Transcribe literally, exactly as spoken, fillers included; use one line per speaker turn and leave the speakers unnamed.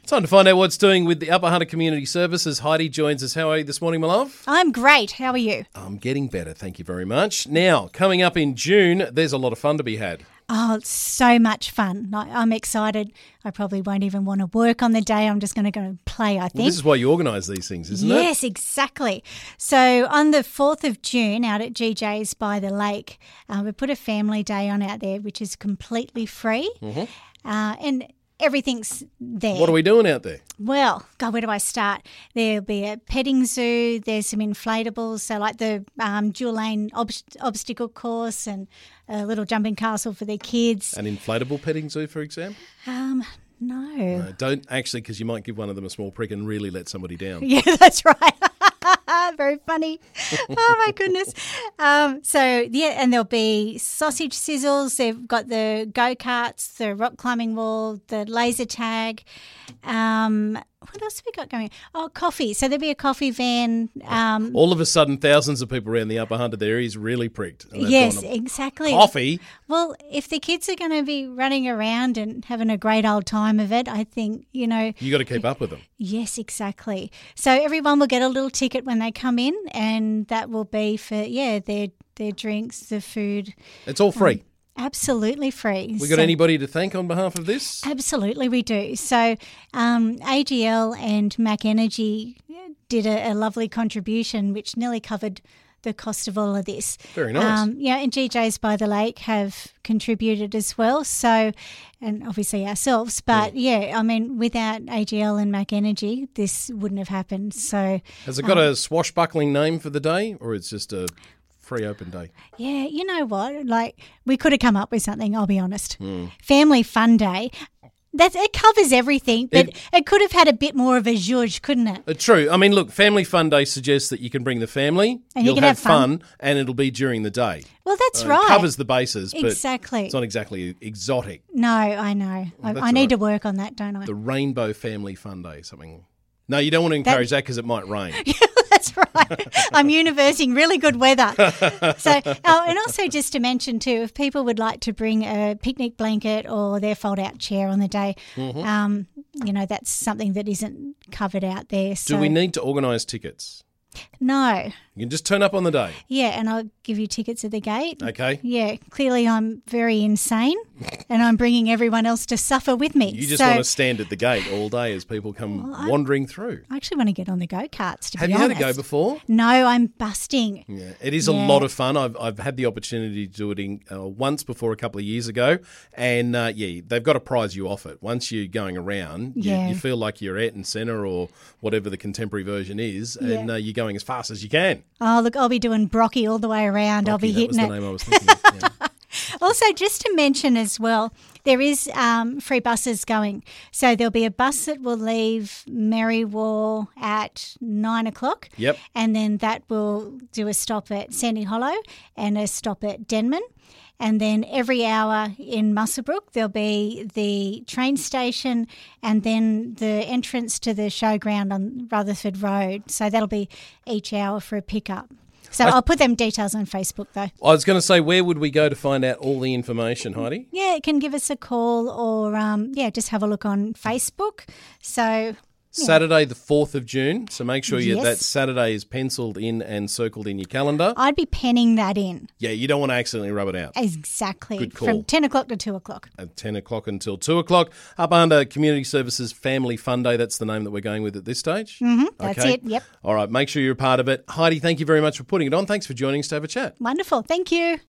Time to find out what's doing with the Upper Hunter Community Services. Heidi joins us. How are you this morning, my love?
I'm great. How are you?
I'm getting better, thank you very much. Now, coming up in June, there's a lot of fun to be had.
Oh, it's so much fun. I- I'm excited. I probably won't even want to work on the day. I'm just going to go and play, I think.
Well, this is why you organise these things, isn't it?
Yes, exactly. So on the fourth of June out at G J's by the lake, uh, we put a family day on out there, which is completely free. Mm-hmm. Uh, and everything's there.
What are we doing out there?
Well, God, where do I start? There'll be a petting zoo. There's some inflatables, so like the um, dual lane ob- obstacle course and a little jumping castle for their kids.
An inflatable petting zoo, for example?
Um, no.
No, don't actually, because you might give one of them a small prick and really let somebody down.
Yeah, that's right. Very funny. Oh, my goodness. Um, so, yeah, and there'll be sausage sizzles. They've got the go-karts, the rock climbing wall, the laser tag. Um, what else have we got going? Oh, coffee. So there'll be a coffee van. Um,
All of a sudden, thousands of people around the Upper Hunter there, he's really pricked. And they've
yes,
gone,
exactly.
Coffee?
Well, if the kids are going to be running around and having a great old time of it, I think, you know.
You got to keep up with them.
Yes, exactly. So everyone will get a little ticket when they come in, and that will be for, yeah, their their drinks, the food.
It's all free.
Um, absolutely free.
We got
So-
anybody to thank on behalf of this?
Absolutely, we do. So um, A G L and Mac Energy did a, a lovely contribution which nearly covered the cost of all of this.
Very nice.
Um, yeah, and G J's by the Lake have contributed as well. So, and obviously ourselves. But yeah, I mean, without A G L and Mac Energy, this wouldn't have happened. So,
Has it got
um,
a swashbuckling name for the day, or it's just a free open day?
yeah, you know what? Like, we could have come up with something. I'll be honest.
Hmm.
Family Fun Day. That's, it covers everything, but
It-
it, could have had a bit more of a zhuzh, couldn't it?
Uh, true. I mean, look, Family Fun Day suggests that you can bring the family,
And you
you'll
can
have,
have fun.
fun, and it'll be during the day.
Well, that's
Uh,
right.
It covers the bases, but
Exactly.
it's not exactly exotic.
No, I know. I,
that's
I need
all
to work on that, don't I?
The Rainbow Family Fun Day, something. No, you don't want to encourage that because it might rain.
That's right. I'm universing really good weather. So, oh, and also just to mention too, if people would like to bring a picnic blanket or their fold-out chair on the day,
Mm-hmm.
um, you know, that's something that isn't covered out there. So,
Do we need to organise tickets?
No.
You can just turn up on the day.
Yeah, and I'll give you tickets at the gate.
Okay.
Yeah, clearly I'm very insane and I'm bringing everyone else to suffer with me.
You just
so
want to stand at the gate all day as people come
Well, I-
wandering through.
I actually want to get on the go-karts, to
Have
be
you had
honest.
a go before?
No, I'm busting.
Yeah, it is a
Yeah.
lot of fun. I've I've had the opportunity to do it in, uh, once before a couple of years ago, and uh, yeah, they've got to prize you off it. Once you're going around, you,
Yeah.
you feel like you're Ayrton Senna or whatever the contemporary version is, and
Yeah.
uh, you're going as fast as you can.
Oh, look, I'll be doing Brocky all the way around. I'll
Rocky,
be
that was
hitting
the
it.
name I was thinking of. Yeah.
Also, just to mention as well, there is um, free buses going. So there'll be a bus that will leave Merriwar at nine o'clock.
Yep.
And then that will do a stop at Sandy Hollow and a stop at Denman. And then every hour in Muswellbrook, there'll be the train station and then the entrance to the showground on Rutherford Road. So that'll be each hour for a pickup. So
I-
I'll put them details on Facebook though.
I was going to say, where would we go to find out all the information, Heidi?
Yeah, it can give us a call or, um, yeah, just have a look on Facebook. So,
Saturday, the fourth of June. So make sure you,
Yes.
that Saturday is penciled in and circled in your calendar.
I'd be penning that in.
Yeah, you don't want to accidentally rub it out.
Exactly.
Good call.
From ten o'clock to two o'clock.
At ten o'clock until two o'clock. Up under Community Services Family Fun Day. That's the name that we're going with at this stage.
Mm-hmm, that's it, yep.
All right, make sure you're a part of it. Heidi, thank you very much for putting it on. Thanks for joining us to have a chat.
Wonderful. Thank you.